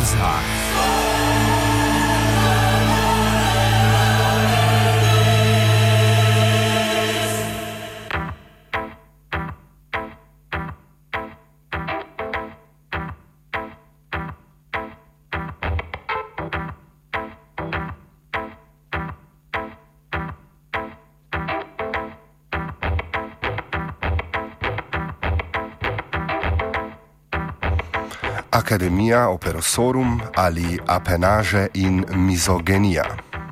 Zrak. Akademija Operosorum ali apenaže in mizogenija.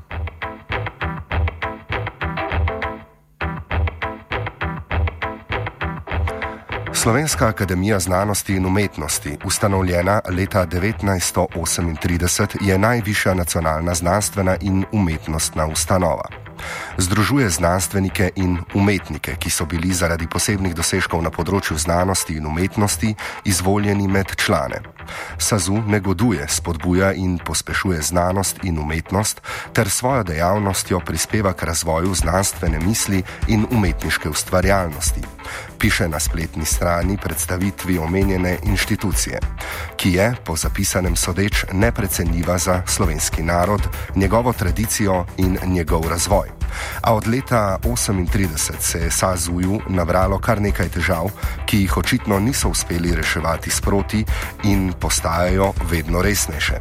Slovenska akademija znanosti in umetnosti, ustanovljena leta 1938, je najvišja nacionalna znanstvena in umetnostna ustanova. Združuje znanstvenike in umetnike, ki so bili zaradi posebnih dosežkov na področju znanosti in umetnosti izvoljeni med člane. SAZU negoduje, spodbuja in pospešuje znanost in umetnost ter svojo dejavnostjo prispeva k razvoju znanstvene misli in umetniške ustvarjalnosti, piše na spletni strani predstavitvi omenjene inštitucije, ki je, po zapisanem sodeč, neprecenljiva za slovenski narod, njegovo tradicijo in njegov razvoj. A od leta 1938 se je SAZU-ju nabralo kar nekaj težav, ki jih očitno niso uspeli reševati sproti in postajajo vedno resnejše.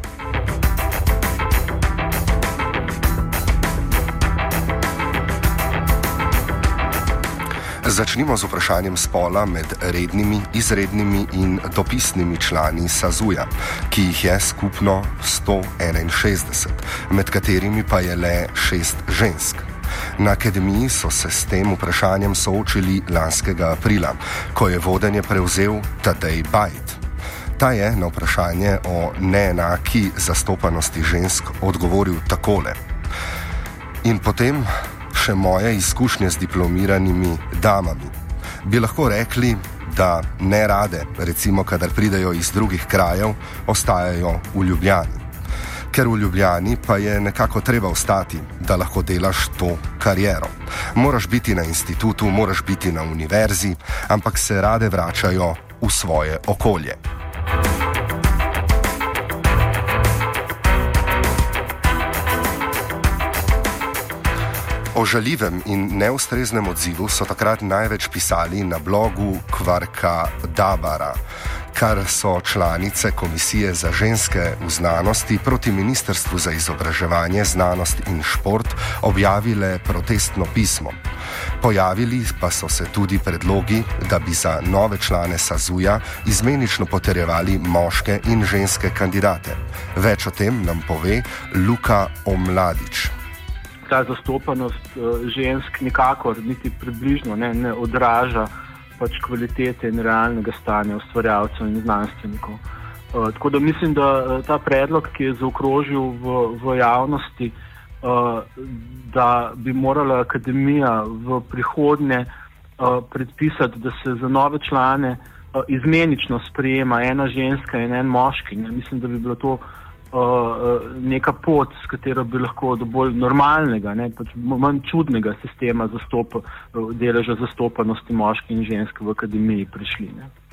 Začnimo z vprašanjem spola med rednimi, izrednimi in dopisnimi člani SAZU-ja, ki jih je skupno 161, med katerimi pa je le 6 žensk. Na akademiji so se s tem vprašanjem soočili lanskega aprila, ko je vodenje prevzel Tadej Bajd. Ta je na vprašanje o neenaki zastopanosti žensk odgovoril takole. In potem še moje izkušnje z diplomiranimi damami. Bi lahko rekli, da ne rade, recimo kadar pridejo iz drugih krajev, ostajajo v Ljubljani. Ker v Ljubljani pa je nekako treba ostati, da lahko delaš to kariero. Moraš biti na institutu, moraš biti na univerzi, ampak se rade vračajo v svoje okolje. O žaljivem in neustreznem odzivu so takrat največ pisali na blogu Kvarka Dabara, kar so članice Komisije za ženske v znanosti proti Ministrstvu za izobraževanje, znanost in šport objavile protestno pismo. Pojavili pa so se tudi predlogi, da bi za nove člane SAZU-ja izmenično potrjevali moške in ženske kandidate. Več o tem nam pove Luka Omladič. Ta zastopanost žensk nikakor, niti približno ne odraža pač kvalitete in realnega stanja ustvarjalcev in znanstvenikov. Tako da mislim, da ta predlog, ki je zaokrožil v javnosti, da bi morala akademija v prihodnje predpisati, da se za nove člane izmenično sprejema ena ženska in en moški. Mislim, da bi bilo to neka pot, s katero bi lahko do bolj normalnega, pač manj čudnega sistema deleža zastopanosti moških in žensk v akademiji prišli.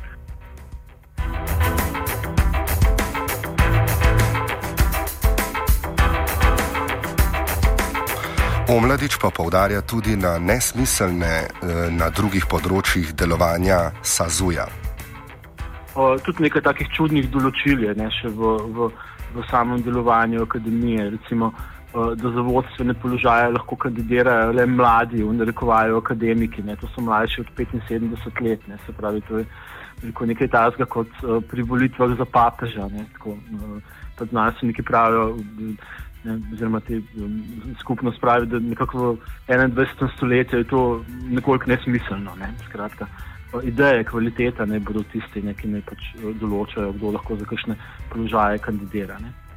Omladič pa poudarja tudi na nesmiselne na drugih področjih delovanja SAZU-ja. Tudi nekaj takih čudnih določil je še v samem delovanju akademije, recimo, da za vodstvene položaje lahko kandidirajo le mladi, v narekovaju akademiki, to so mlajši od 75 let, se pravi, to je nekaj takega kot pri volitvah za papeža, pa znanstveniki pravijo, oziroma te skupnost pravi, da nekako v 21. stoletju je to nekoliko nesmiselno, skratka. Ideje, kvaliteta ne bodo tisti, ki ne pač določajo, kdo lahko za kakšne položaje kandidira.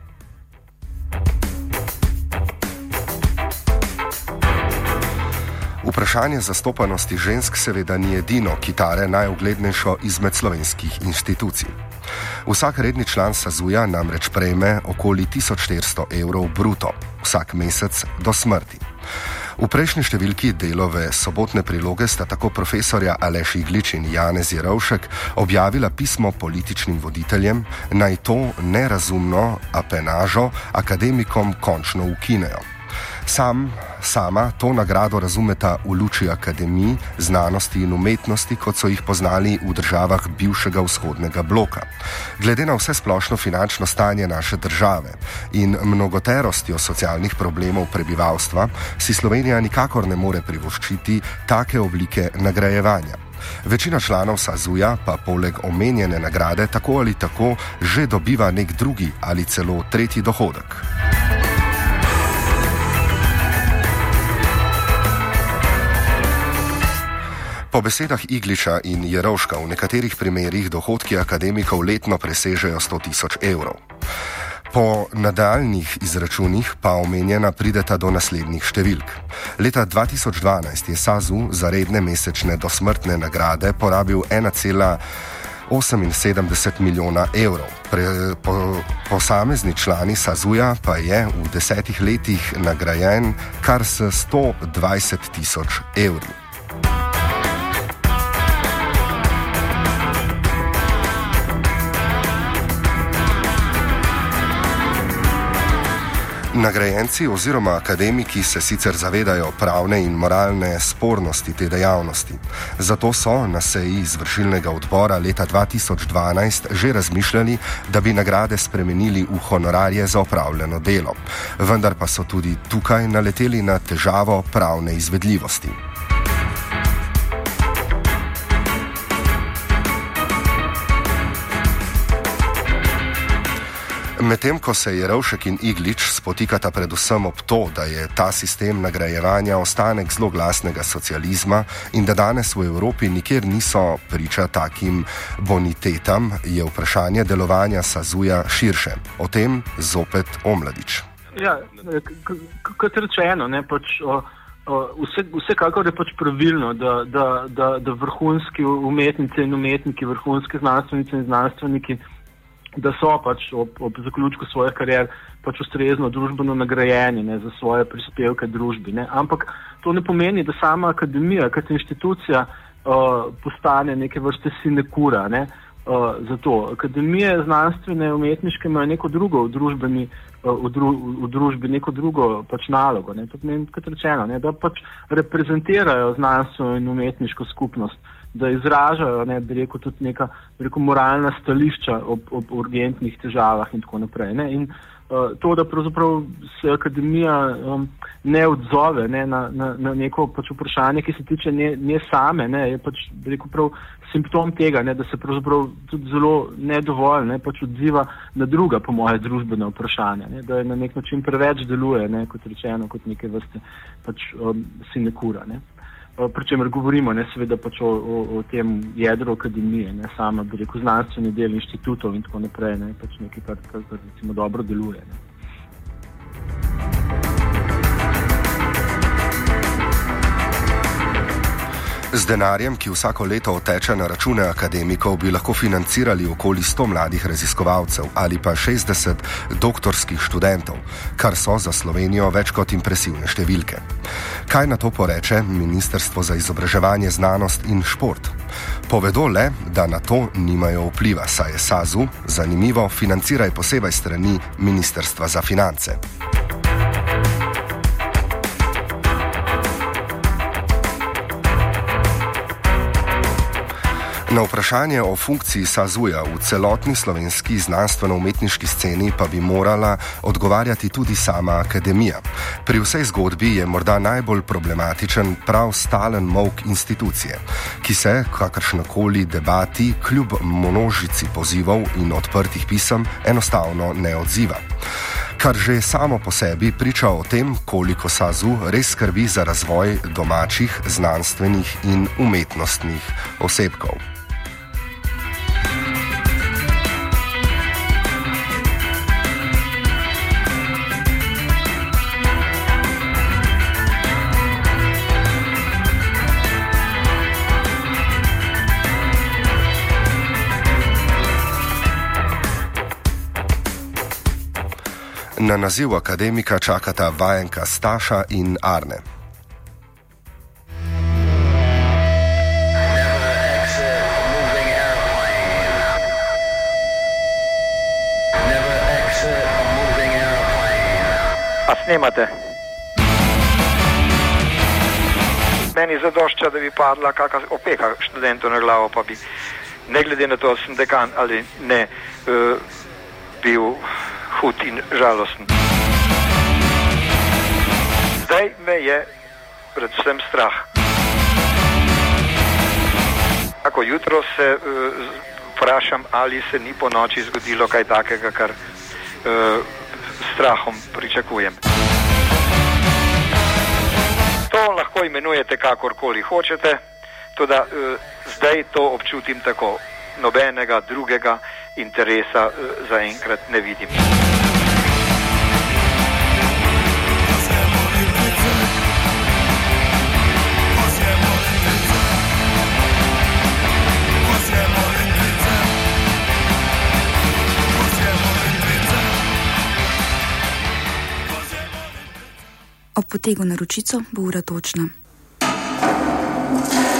Vprašanje zastopanosti žensk seveda ni edino, ki tare najuglednejšo izmed slovenskih inštitucij. Vsak redni član SAZU-ja namreč prejme okoli 1400 € bruto, vsak mesec do smrti. V prejšnji številki Delove sobotne priloge sta tako profesorja Aleš Iglič in Janez Jerovšek objavila pismo političnim voditeljem, naj to nerazumno apenažo akademikom končno ukinejo. Sama to nagrado razumeta v luči akademij, znanosti in umetnosti, kot so jih poznali v državah bivšega vzhodnega bloka. Glede na vse splošno finančno stanje naše države in mnogoterostjo socialnih problemov prebivalstva, si Slovenija nikakor ne more privoščiti take oblike nagrajevanja. Večina članov SAZU-ja pa poleg omenjene nagrade tako ali tako že dobiva nek drugi ali celo tretji dohodek. Po besedah Igliča in Jerovška v nekaterih primerih dohodki akademikov letno presežejo 100 000 evrov. Po nadaljnih izračunih pa omenjena prideta do naslednjih številk. Leta 2012 je SAZU za redne mesečne dosmrtne nagrade porabil 1,78 milijona evrov. Posamezni člani SAZU-ja pa je v 10 letih nagrajen kar s 120 000 evri. Nagrajenci oziroma akademiki se sicer zavedajo pravne in moralne spornosti te dejavnosti. Zato so na seji izvršilnega odbora leta 2012 že razmišljali, da bi nagrade spremenili v honorarje za opravljeno delo. Vendar pa so tudi tukaj naleteli na težavo pravne izvedljivosti. Medtem ko se Jerovšek in Iglič spotikata predvsem ob to, da je ta sistem nagrajevanja ostanek zloglasnega socializma in da danes v Evropi nikjer niso priča takim bonitetam, je vprašanje delovanja SAZU-ja širše. O tem zopet Omladič. Ja, kot rečeno, vsekakor je pravilno, da vrhunski umetnice in umetniki, vrhunski znanstvenice in znanstveniki, da so ob zaključku svojih karier ustrezno družbeno nagrajeni za svoje prispevke družbi. Ampak to ne pomeni, da sama akademija kot institucija postane neke vrste sinekura. Zato akademije znanstvene, umetniške imajo neko drugo v družbi, neko drugo nalogo. To pomeni, kot rečeno, da reprezentirajo znanstveno in umetniško skupnost, da izražajo, tudi neka moralna stališča ob urgentnih težavah in tako naprej. In to, da pravzaprav se akademija ne odzove na neko vprašanje, ki se tiče nje same, je prav simptom tega, da se pravzaprav tudi zelo nedovolj odziva na druga, po moje, družbena vprašanja, da je na nek način preveč deluje, kot rečeno, kot neke vrste sinekura. Pri čemer govorimo seveda o tem jedru akademije, sama znanstveni del inštitutov in tako naprej, nekaj, kar recimo dobro deluje. Z denarjem, ki vsako leto oteče na račune akademikov, bi lahko financirali okoli 100 mladih raziskovalcev ali pa 60 doktorskih študentov, kar so za Slovenijo več kot impresivne številke. Kaj na to poreče Ministrstvo za izobraževanje, znanost in šport? Povedo le, da na to nimajo vpliva, saj je SAZU, zanimivo, financiraj posebej strani Ministrstva za finance. Na vprašanje o funkciji SAZU-ja v celotni slovenski znanstveno-umetniški sceni pa bi morala odgovarjati tudi sama akademija. Pri vsej zgodbi je morda najbolj problematičen prav stalen molk institucije, ki se kakršnakoli debati kljub množici pozivov in odprtih pisem enostavno ne odziva. Kar že samo po sebi priča o tem, koliko SAZU res skrbi za razvoj domačih znanstvenih in umetnostnih osebkov. Na naziv akademika čakata vajenka Staša in Arne. A snemate? Meni zadošča, da bi padla kakšna opeka študentov na glavo, pa bi, ne glede na to, da sem dekan ali ne, bil hud in žalosten. Zdaj me je predvsem strah. Ako jutro se vprašam, ali se ni po noči zgodilo kaj takega, kar strahom pričakujem. To lahko imenujete kakorkoli hočete, tudi zdaj to občutim tako. Nobenega drugega interesa zaenkrat ne vidim. Ob potegu na Ročico bo ura točna.